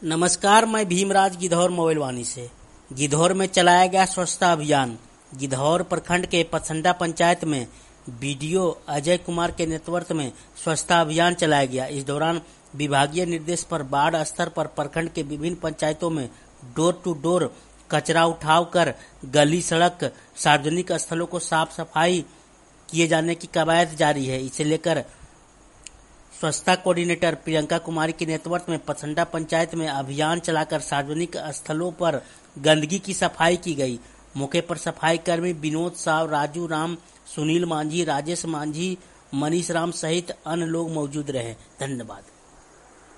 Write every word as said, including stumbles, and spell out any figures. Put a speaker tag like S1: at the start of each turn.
S1: नमस्कार, मैं भीमराज गिधौर मोबाइलवानी से। गिधौर में चलाया गया स्वच्छता अभियान। गिधौर प्रखंड के पथसंडा पंचायत में बीडीओ अजय कुमार के नेतृत्व में स्वच्छता अभियान चलाया गया। इस दौरान विभागीय निर्देश पर वार्ड स्तर पर प्रखंड के विभिन्न पंचायतों में डोर टू डोर कचरा उठाव कर गली, सड़क, सार्वजनिक स्थलों को साफ सफाई किए जाने की कवायद जारी है। इसे लेकर स्वच्छता कोऑर्डिनेटर प्रियंका कुमारी के नेतृत्व में पथसंडा पंचायत में अभियान चलाकर सार्वजनिक स्थलों पर गंदगी की सफाई की गई। मौके पर सफाई कर्मी विनोद साव, राजू राम, सुनील मांझी, राजेश मांझी, मनीष राम सहित अन्य लोग मौजूद रहे। धन्यवाद।